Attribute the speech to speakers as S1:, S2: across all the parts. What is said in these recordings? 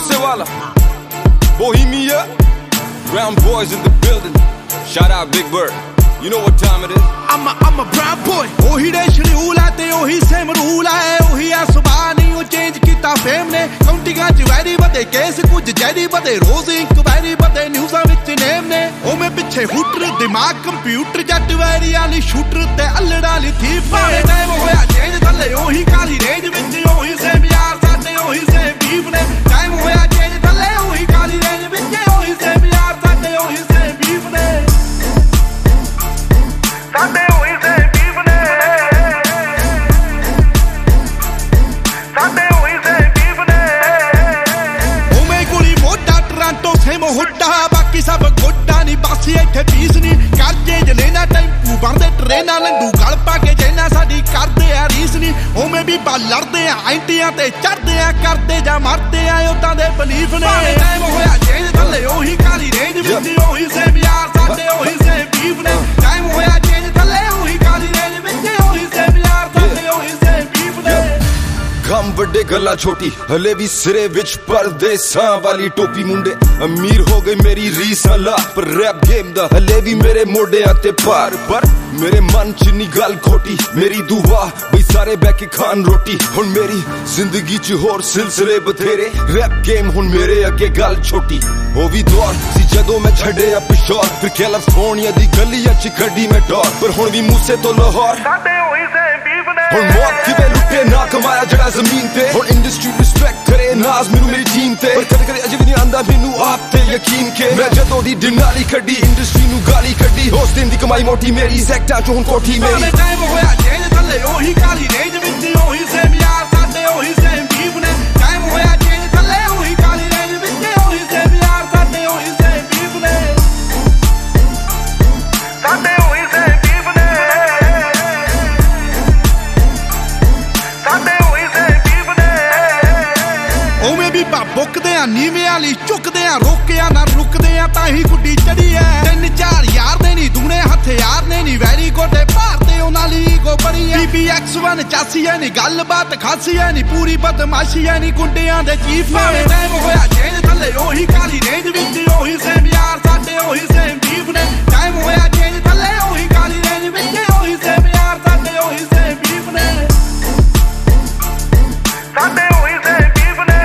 S1: Musewala, Bohemia, Brown boys in the building. Shout out Big Bird. You know what time it is.
S2: I'm a brown boy. Ohi de schedule hai te ohi same rule hai. Ohi a subah nahi o change kita fame ne. Countinga ch very bade case kuch jari bade rose inquiry bade news vich name ne. O me piche hooter dimag computer jat very ali shooter te allada li thief ne. Time hoya change thalle ohi kali range vich ohi same yaar sade ohi same beef ne. Time hoya change thalle ohi kali range vich ohi same yaar sade ohi same beef ne. Sade ohi same beef ne. Sade ohi same beef ne. O me goli mota Toronto same hutta बाकी सब गोड्डा नहीं बासी इत्थे piece नहीं करजे ज लेना tempo बनदे ट्रेनां लंडू गल पा के जेना साडी करदे आ रीस नहीं ओ में भी बा लड़दे आ एंटियां ते चढ़दे आ करदे जा मरदे आ उदां दे बलीफ ने टाइम होया चेंज थल्ले ओही काली रेंज विच ओही सेम यार साडे ओही सेम बीफ ने टाइम होया चेंज थल्ले ओही काली रेंज विच ओही सेम यार साडे ओही सेम बीफ ने
S1: गम बड़े गला छोटी हले भी सिरे विच परदेसां वाली टोपी मुंडे अमीर हो गई मेरी रीसां ला पर रैप गेम दा हले भी मेरे मोढियां ते पार पर मेरे मन च नी गल खोटी मेरी दुआ बई सारे बैठ के खान रोटी हुण मेरी जिंदगी च होर सिलसिले बथेरे रैप गेम हुण मेरे अगे गल छोटी ओ भी दौर सी जदों मैं छड्डिया पिछोर फिर कैलिफोर्निया दी गलियां च कड्डी मैं डोर पर हुण भी मूसे तो लाहौर
S2: साडे ओही सेम बीफ ने
S1: हुण मौत किवें लुटे ना कमाया जड़ा ज़मीन ते हुण इंडस्ट्री रिस्पेक्ट करे नाज मैनू मेरी टीम ते पर कदे कदे अजे भी नहीं आंदा मैनू आप ते यकीन के मैं जदों दी डिनाली कड्डी इंडस्ट्री नू गाली कड्डी होस दिन दी कमाई मोटी मेरी सैक्टा चों हुण कोठी मेरी
S2: टाइम होया चेंज थल्ले ओही काली रेंज विच ओही सेम यार साडे ओही सेम बीफ ने टाइम होया चेंज थल्ले ओही काली रेंज विच ओही सेम यार साडे ओही सेम बीफ ने साडे ओही सेम बीफ ने साडे ओही सेम बीफ ने ओवें भी बुकदे आ नीवें वाली चुकदे आ रोकिया ना रुकदे आ तां ही गुड्डी चढ़ी ऐ 3-4 यार दे नी दूने हथियार ने नी वैरी गोडे भारते उन्हां ली गो बड़ी ऐ BBX1 चासी ऐ नी गलबात खासी ऐ नी पूरी बदमाशी ऐ नी गुंडियां दे चीफ ने टाइम होया चेंज थल्ले ओही काली रेंज विच ओही सेम यार साडे ओही सेम बीफ ने टाइम होया चेंज थल्ले ओही काली रेंज विच ओही सेम यार साडे ओही सेम बीफ ने साडे ओही सेम बीफ ने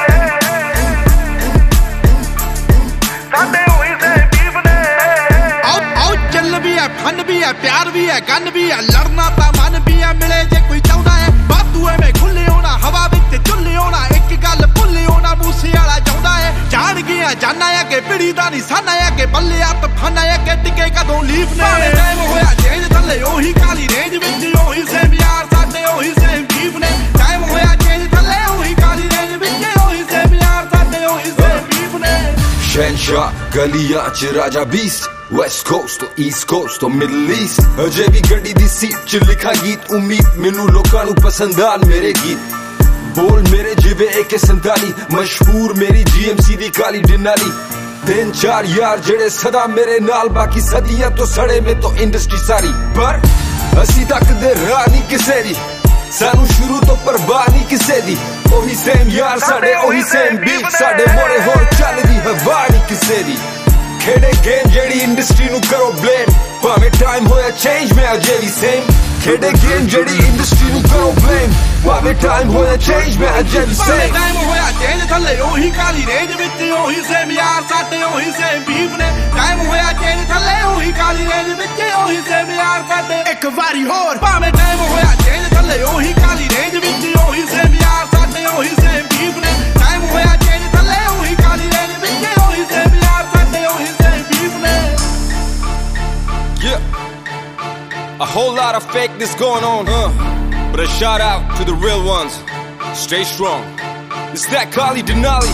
S2: साडे ओही सेम बीफ ने आओ चल भी है फन भी है प्यार भी है गन भी है लड़ना ता मन भी है मिले जे कोई चाहता है बातू है मैं खुले होना हवा विच चुल्ले होना एक गल भुल्ले होना मूसे वाला चाहता है जान गया जाना है कि पिड़ी दा निशाना है कि बल्ले हथ फना है कि टिके कदों लीफ ने टाइम होया चेंज थल्ले ओही काली रेंज विच ओही सेम यार साडे ओही सेम बीफ ने टाइम होया चेंज थल्ले ओही काली रेंज विच ओही सेम यार साडे ओही सेम बीफ ने
S1: शहनशाह गलियां च राजा beast West Coast or East Coast or Middle East अजे भी गड्डी दी सीट च लिखा गीत उम्मीद मैनू लोकां नू पसंद आन मेरे गीत बोल मेरे जिवे AK-47 मशहूर मेरी GMC दी काली डिनाली 3-4 यार जेड़े सदा मेरे नाल बाकी सदियां तो सड़े में तो इंडस्ट्री सारी पर असी तक दे राह नहीं किसे दी सानू शुरू तो परवाह नहीं किसे दी ओही सेम यार साडे ओही सेम बीफ साडे मोड़े होर चलदी हवा नहीं किसे दी खेड़े गेम जेड़ी इंडस्ट्री नू करो ब्लेम भावें टाइम होया चेंज में अजे भी सेम खेड़े गेम जेड़ी इंडस्ट्री नू करो ब्लेम भावें टाइम होया चेंज में अजे भी सेम
S2: टाइम होया चेंज थल्ले ओही काली रेंज विच ओही सेम यार साडे ओही सेम बीफ ने टाइम होया चेंज थल्ले ओही काली रेंज विच ओही सेम यार साडे एक वारी होर भावें टाइम होया चेंज थल्ले ओही काली रेंज विच ओही सेम यार साडे ओही सेम बीफ ने टाइम होया चेंज थल्ले ओही काली रेंज विच ओही सेम यार साडे ओही सेम बीफ ने
S1: Yeah, a whole lot of fakeness going on, but a shout out to the real ones. Stay strong. It's that Kali Denali.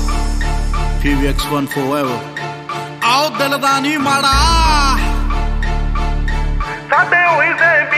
S2: PBX1 forever. Out the Ladani Mada. Saturday,